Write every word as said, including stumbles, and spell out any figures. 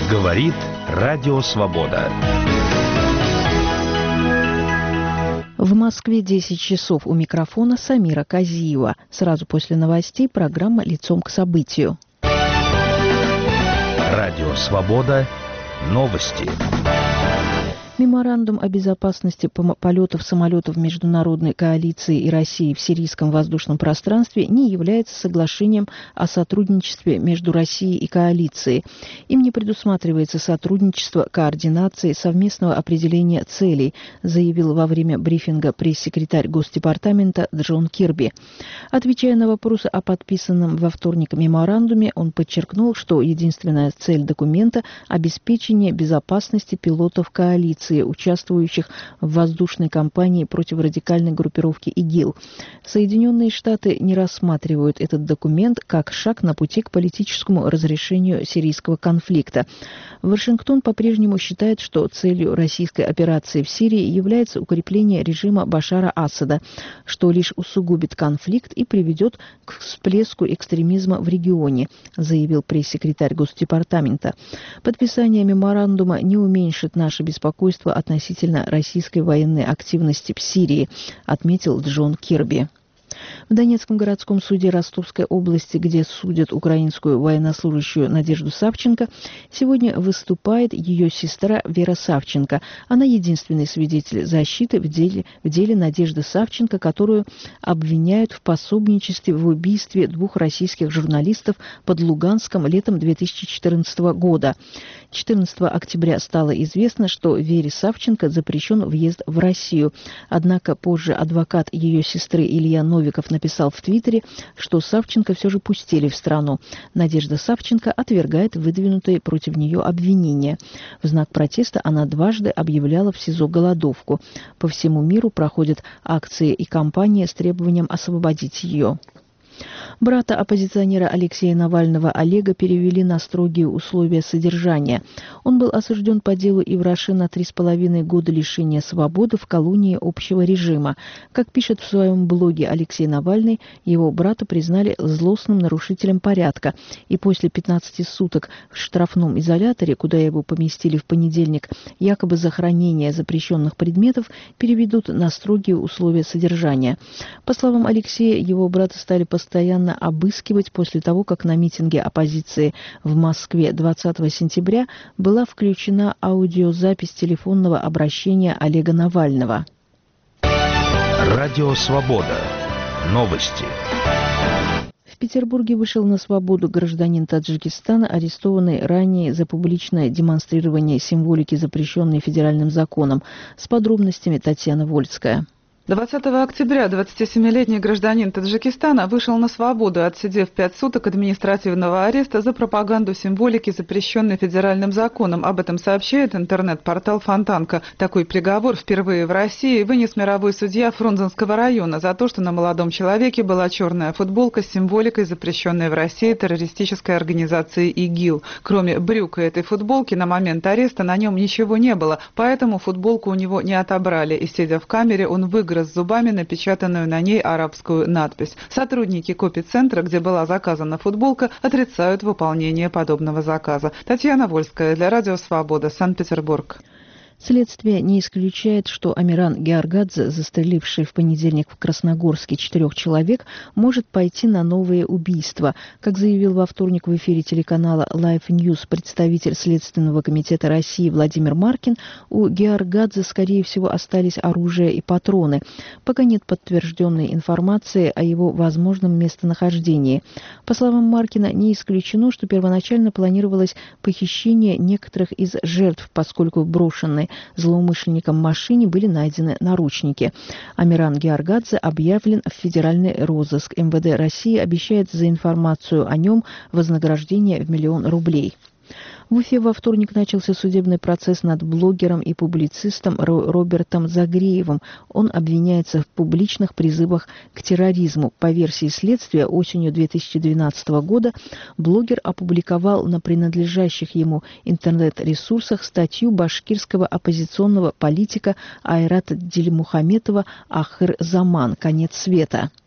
Говорит Радио Свобода. В Москве десять часов. У микрофона Самира Казиева. Сразу после новостей программа «Лицом к событию». Радио Свобода. Новости. Меморандум о безопасности полетов самолетов Международной коалиции и России в сирийском воздушном пространстве не является соглашением о сотрудничестве между Россией и коалицией. Им не предусматривается сотрудничество, координации, совместного определения целей, заявил во время брифинга пресс-секретарь Госдепартамента Джон Кирби. Отвечая на вопросы о подписанном во вторник меморандуме, он подчеркнул, что единственная цель документа – обеспечение безопасности пилотов коалиции, участвующих в воздушной кампании против радикальной группировки ИГИЛ. Соединенные Штаты не рассматривают этот документ как шаг на пути к политическому разрешению сирийского конфликта. Вашингтон по-прежнему считает, что целью российской операции в Сирии является укрепление режима Башара Асада, что лишь усугубит конфликт и приведет к всплеску экстремизма в регионе, заявил пресс-секретарь Госдепартамента. Подписание меморандума не уменьшит наше беспокойство относительно российской военной активности в Сирии, отметил Джон Кирби. В Донецком городском суде Ростовской области, где судят украинскую военнослужащую Надежду Савченко, сегодня выступает ее сестра Вера Савченко. Она единственный свидетель защиты в деле, в деле Надежды Савченко, которую обвиняют в пособничестве в убийстве двух российских журналистов под Луганском летом две тысячи четырнадцатого года. четырнадцатого октября стало известно, что Вере Савченко запрещен въезд в Россию. Однако позже адвокат ее сестры Илья Новиков написал в Твиттере, что Савченко все же пустили в страну. Надежда Савченко отвергает выдвинутые против нее обвинения. В знак протеста она дважды объявляла в СИЗО голодовку. По всему миру проходят акции и кампании с требованием освободить ее. Брата оппозиционера Алексея Навального Олега перевели на строгие условия содержания. Он был осужден по делу Ивраши на три с половиной года лишения свободы в колонии общего режима. Как пишет в своем блоге Алексей Навальный, его брата признали злостным нарушителем порядка, и после пятнадцати суток в штрафном изоляторе, куда его поместили в понедельник, якобы за хранение запрещенных предметов, переведут на строгие условия содержания. По словам Алексея, его брата стали постоянно обыскивать после того, как на митинге оппозиции в Москве двадцатого сентября была включена аудиозапись телефонного обращения Олега Навального. Радио Свобода. Новости. В Петербурге вышел на свободу гражданин Таджикистана, арестованный ранее за публичное демонстрирование символики, запрещенной федеральным законом. С подробностями Татьяна Вольская. двадцатого октября двадцатисемилетний гражданин Таджикистана вышел на свободу, отсидев пять суток административного ареста за пропаганду символики, запрещенной федеральным законом. Об этом сообщает интернет-портал Фонтанка. Такой приговор впервые в России вынес мировой судья Фрунзенского района за то, что на молодом человеке была черная футболка с символикой, запрещенной в России террористической организации ИГИЛ. Кроме брюка этой футболки, на момент ареста на нем ничего не было, поэтому футболку у него не отобрали, и, сидя в камере, он выгрыз с зубами напечатанную на ней арабскую надпись. Сотрудники копицентра, где была заказана футболка, отрицают выполнение подобного заказа. Татьяна Вольская для Радио Свобода, Санкт-Петербург. Следствие не исключает, что Амиран Георгадзе, застреливший в понедельник в Красногорске четырех человек, может пойти на новые убийства. Как заявил во вторник в эфире телеканала Life News представитель Следственного комитета России Владимир Маркин, у Георгадзе, скорее всего, остались оружие и патроны. Пока нет подтвержденной информации о его возможном местонахождении. По словам Маркина, не исключено, что первоначально планировалось похищение некоторых из жертв, поскольку брошенные злоумышленникам машине были найдены наручники. Амиран Георгадзе объявлен в федеральный розыск. эм вэ дэ России обещает за информацию о нем вознаграждение в миллион рублей. В Уфе во вторник начался судебный процесс над блогером и публицистом Робертом Загреевым. Он обвиняется в публичных призывах к терроризму. По версии следствия, осенью две тысячи двенадцатого года блогер опубликовал на принадлежащих ему интернет-ресурсах статью башкирского оппозиционного политика Айрата Дильмухаметова «Ахыр Заман. Конец света».